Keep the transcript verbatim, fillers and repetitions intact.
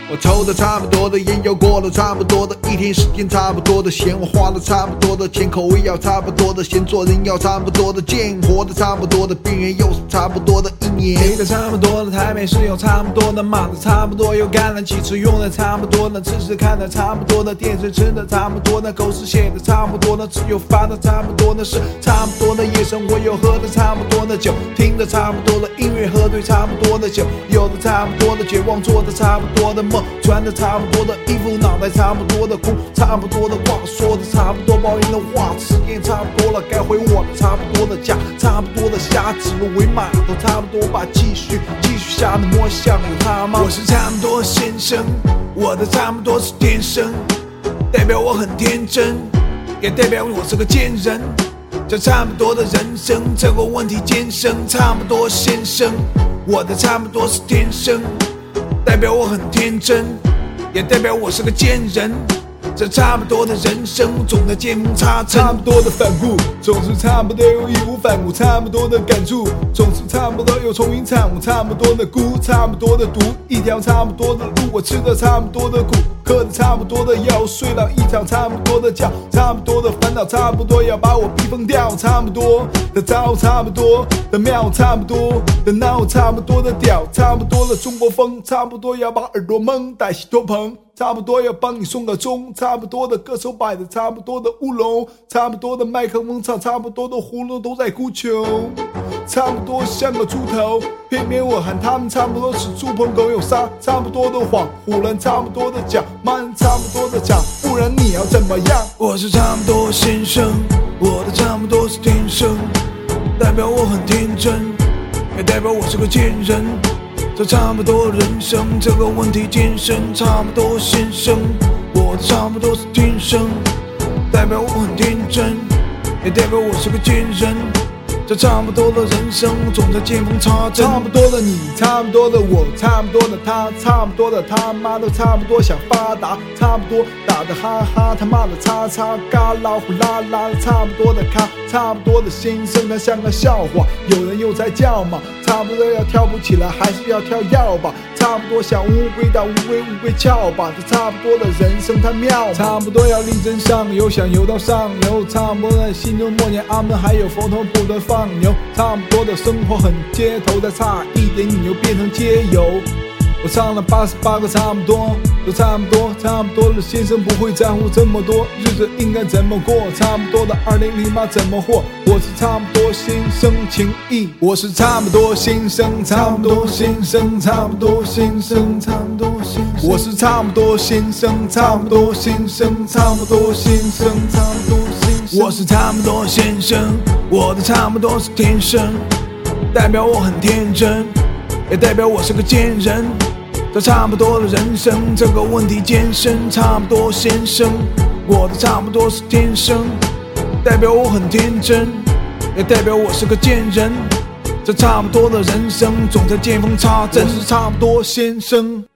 我抽的差不多的烟，又过了差不多的一天，时间差不多的闲，我花了差不多的钱，口味要差不多的咸，做人要差不多的贱，活的差不多的边缘，又是差不多的一年。 黑的差不多的台北是有差不多的，骂的差不多，又干了几次，用的差不多的，吃是看的差不多的，电视吃的差不多的，狗是写的差不多的，只有发的差不多的，是差不多的夜生活，有喝的差不多的酒，听的差不多的音乐，喝对差不多的酒，有的差不多的绝望，做的差不多的梦，穿的差不多的衣服，脑袋差不多的哭，差不多的话说的差不多，抱怨的话时间差不多了，该回我的差不多的家，差不多的瞎指鹿为马，都差不多吧，继续继续下的摸象有他吗？我是差不多先生，我的差不多是天生，代表我很天真，也代表我是个贱人。这差不多的人生，这个问题艰深，差不多先生，我的差不多是天生，代表我很天真，也代表我是个贱人。这差不多的人生，总在见缝插针。差不多的反顾，总是差不多有义无反顾。差不多的感触，总是差不多有重新参悟。差不多的孤，差不多的独，一条差不多的路。我吃的差不多的苦，喝的差不多的药，睡了一场差不多的觉。差不多的烦恼，差不多要把我逼疯掉。差不多的糟，差不多的妙，差不多的闹，差不多的屌，差不多的中国风，差不多要把耳朵蒙，带洗头棚。差不多要帮你送个钟，差不多的歌手摆的差不多的乌龙，差不多的麦克风唱差不多的葫芦都在哭穷，差不多像个猪头，偏偏我喊他们差不多是猪朋狗友杀，差不多的谎唬人，差不多的讲骂人，差不多的讲，不然你要怎么样？我是差不多先生，我的差不多是天生，代表我很天真，也代表我是个贱人。这差不多人生，这个问题艰深，差不多先生，我的差不多是天生，代表我很天真，也代表我是个贱人。这差不多的人生，总在见缝插针。差不多的你，差不多的我，差不多的他，差不多的他妈都差不多想发达，差不多打的哈哈，他妈的叉叉嘎啦呼啦啦，差不多的咖，差不多的先生，他像个笑话，有人又在叫嘛，差不多要跳不起来，还是要跳药吧。差不多像乌龟到乌龟乌龟翘吧，这差不多的人生太妙。差不多要力争上游，想游到上游。差不多在心中默念阿门，还有佛头不断放牛。差不多的生活很街头，再差一点你又变成街友。我唱了八十八个差不多，都差不多，差不多的先生不会在乎这么多，日子应该怎么过？差不多的二零零八怎么活？我是差不多先生情义，我是差不多先生，差不多先生，差不多先生，差不多先生，我是差不多先生，差不多先生，差不多先生，差不多先生，我是差不多先生，我的差不多是天生，代表我很天真，也代表我是个贱人。这差不多的人生，这个问题艰深，差不多先生，我的差不多是天生，代表我很天真，也代表我是个贱人。这差不多的人生，总在见缝插针。我是差不多先生。